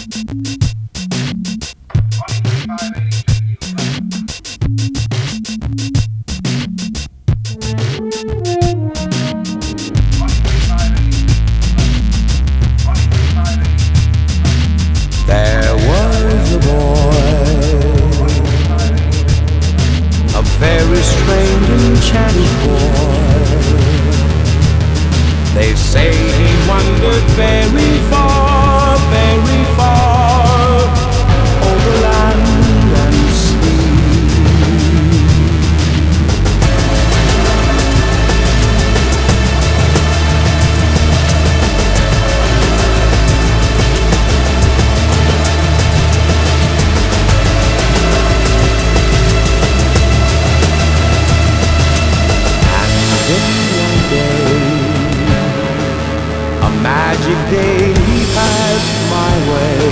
There was a boy, a very strange and chatty boy. They say he wandered very far, over land and sea. Magic day he passed my way,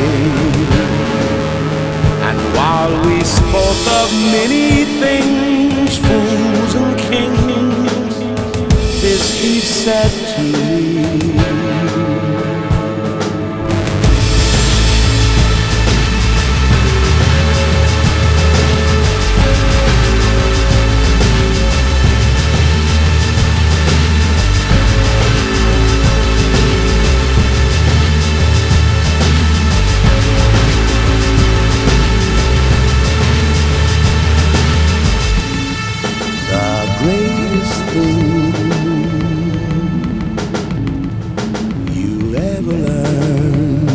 and while we spoke of many things, fools and kings, this he said to me: greatest thing you'll ever learn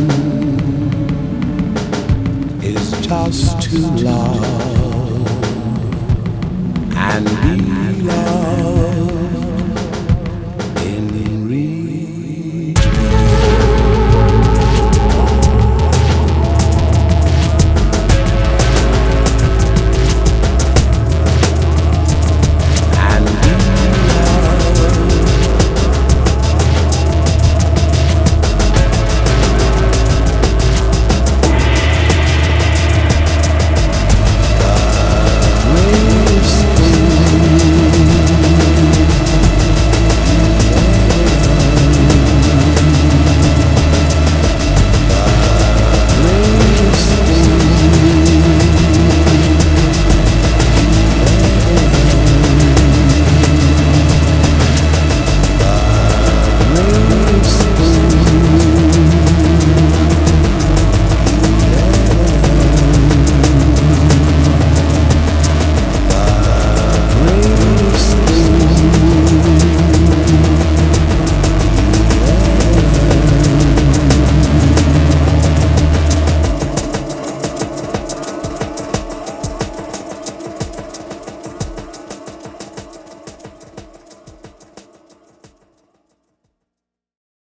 is just to love and be loved.